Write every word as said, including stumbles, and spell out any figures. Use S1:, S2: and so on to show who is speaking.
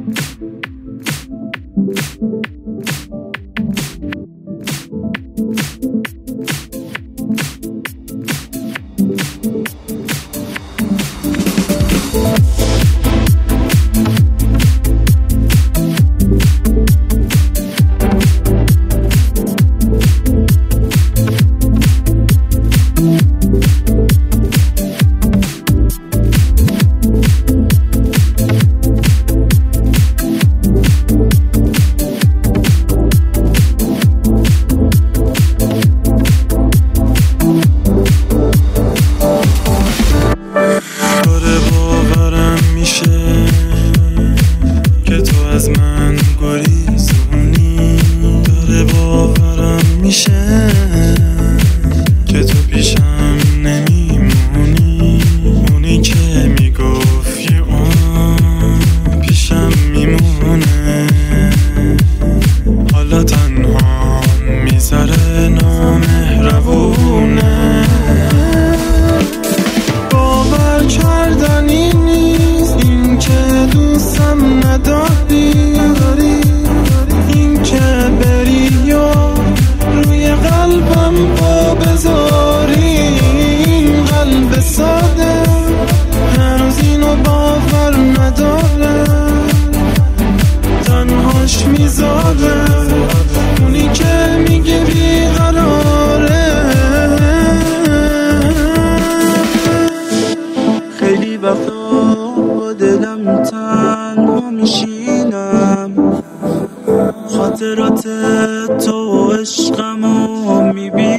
S1: از من گریزونی، داره باورم میشه که تو پیشم نمیمونی. اونی که میگفت یه عمر پیشم میمونه، حالا تنها میذاره نامهربونه. باور کردنی نیست این که دوستم نداری، این که بری و روی قلبم پا بذاری. این قلب ساده هنوز اینو باور نداره، تنهاش میذاره اونی که میگه بیقراره.
S2: خیلی وقتا با دلم تنها میشینم، خاطرات تو عشقمو میبینم.